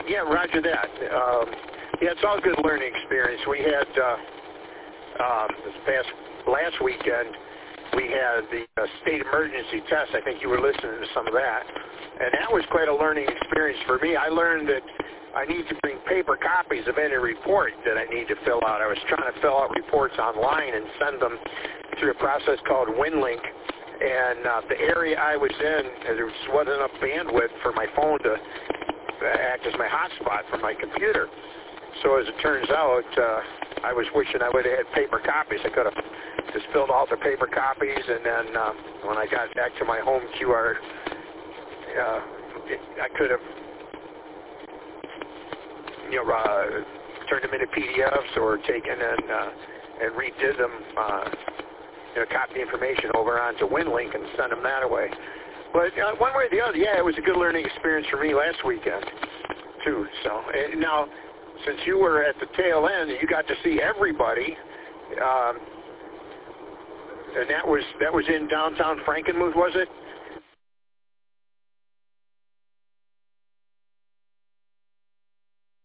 Yeah, roger that. Yeah, it's all good learning experience. We had last weekend, we had the state emergency test. I think you were listening to some of that. And that was quite a learning experience for me. I learned that I need to bring paper copies of any report that I need to fill out. I was trying to fill out reports online and send them through a process called WinLink. And the area I was in, there wasn't enough bandwidth for my phone to act as my hotspot for my computer. So as it turns out, I was wishing I would have had paper copies. I could have just filled out the paper copies, and then when I got back to my home QR, I could have, turned them into PDFs or taken and redid them, copy the information over onto WinLink and send them that way. But one way or the other, yeah, it was a good learning experience for me last weekend, too. So now, since you were at the tail end, you got to see everybody, and that was in downtown Frankenmuth, was it?